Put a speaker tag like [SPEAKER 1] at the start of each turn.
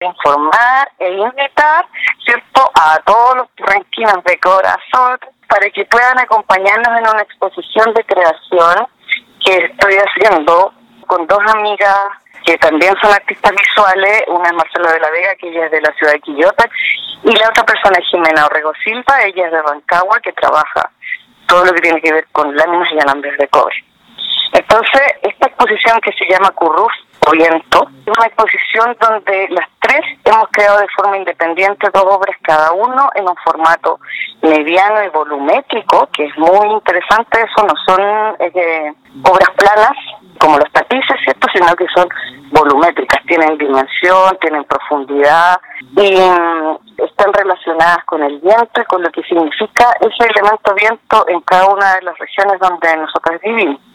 [SPEAKER 1] informar e invitar, ¿cierto?, a todos los turrenquinos de corazón para que puedan acompañarnos en una exposición de creación que estoy haciendo con dos amigas que también son artistas visuales. Una es Marcela de la Vega, que ella es de la ciudad de Quillota, y la otra persona es Jimena Orrego Silva, ella es de Rancagua, que trabaja todo lo que tiene que ver con láminas y alambres de cobre. Entonces, esta exposición que se llama Curruf o Viento, es una exposición donde las tres hemos creado de forma independiente 2 obras cada uno en un formato mediano y volumétrico, que es muy interesante. Eso no son obras planas como los tapices, ¿cierto?, sino que son volumétricas, tienen dimensión, tienen profundidad y están relacionadas con el viento y con lo que significa ese elemento viento en cada una de las regiones donde nosotros vivimos.